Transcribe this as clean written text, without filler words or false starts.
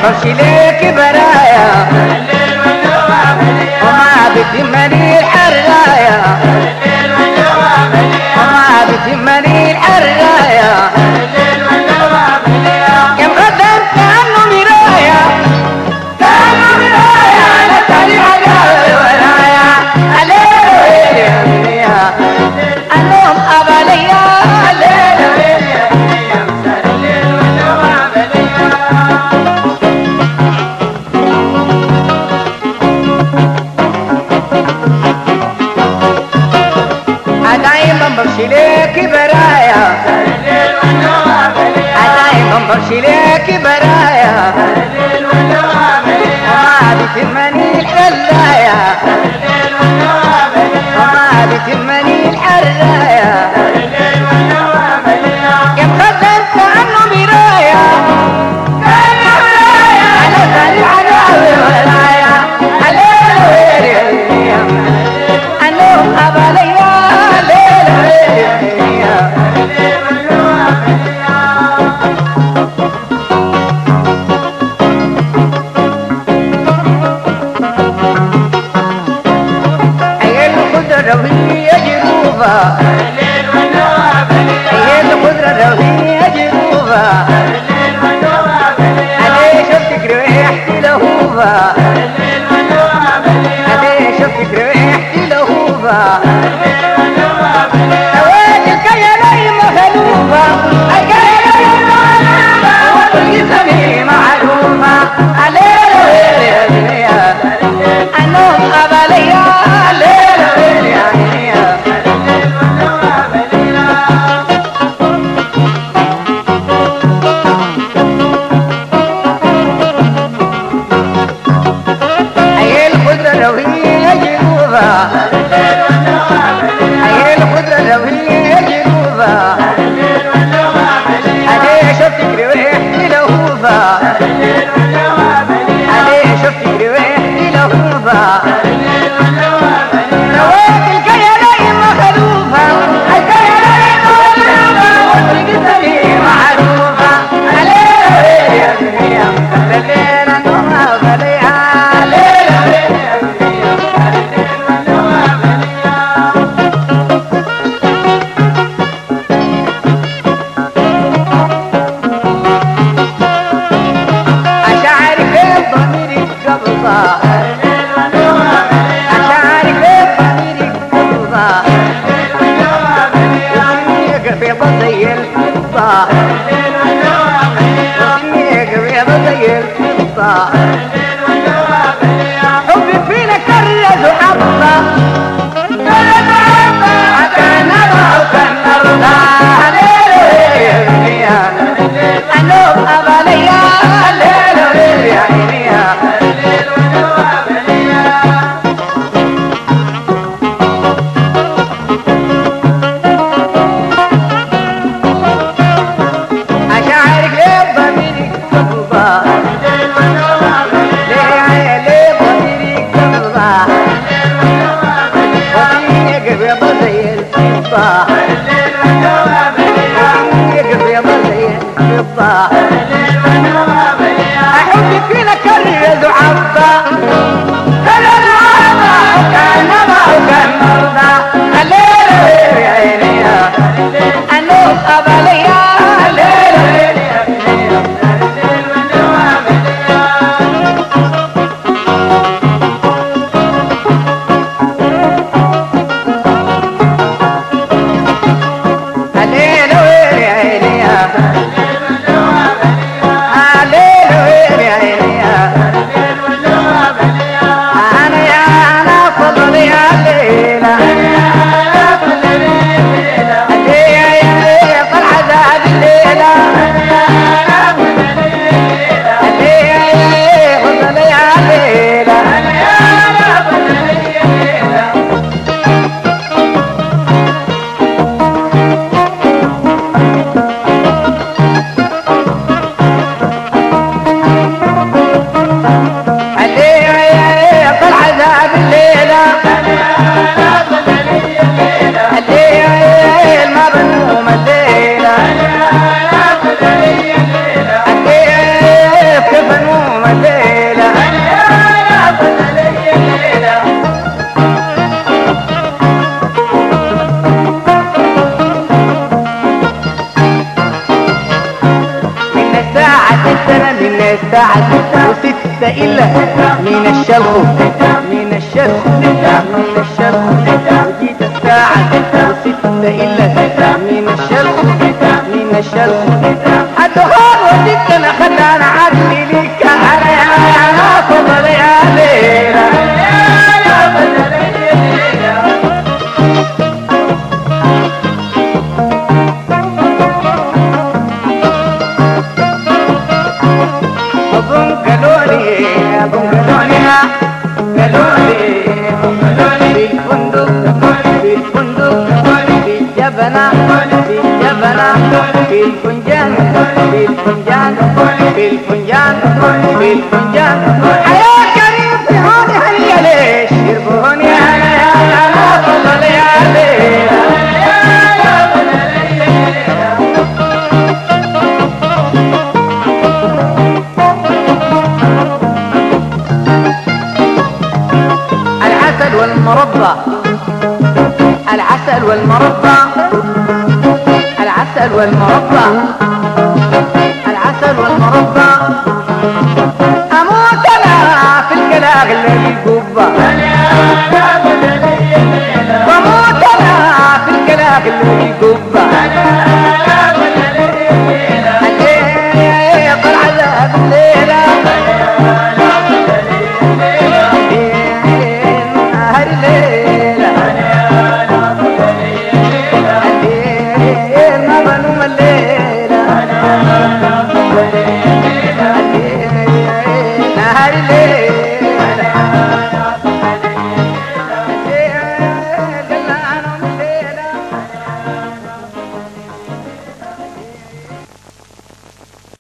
فرشي ليك برايا وما بتمني الحرايا وما بتمني الحرايا كم غدرت عنه مرايا كانوا مرايا لا تاني حاجة ورايا عليه يا أنهم أباليا بمشي ليك برايا دايما بمشي ليك برايا وما بتمني الحرايا وما بتمني الحرايا كم خذلت عنه مرايا كان مرايا على ثاني عداوي ورايا عليه انهم اباليا روية جروبة هي القدرة روية جروبة عليه شفتك ريحتي لهوبة عليه شفتك ريحتي لهوبة سوادك يا لي مغلوبة يا لي مغلوبة والجسمي معلومة عليه أنهم أباليا هي القدرة روية جروبة عليه شفتك ريحتي لهوبة عليه شفتك ريحتي لهوبة رويت الكيالي مخلوفة الكيالي مخلوفة والجسمي معروفة عليه الليلة نومها فليها زي الفضة زي الفضة حبي فينا كرز وحبة كان نرضى وكان نرضى أنوب أباليا يا عينيها ساعة وستة إلا من الشلخ من الشلخ من الشلخ وجيت الساعة وستة إلا من الشلخ من الشلخ الدخان وجدت أنا خدان عدلي ليك أنا يا فضل يا ليلى يا فضل يا ليلى بالفنجان بالفنجان بالفنجان بالفنجان يا كريم في هوني هيا ليش يربوني انا يا فضل يا ليلى يا فضل العسل والمربى العسل والمربى العسل والمربى العسل والمربى اموت انا في الكلاغ اللي بالقبه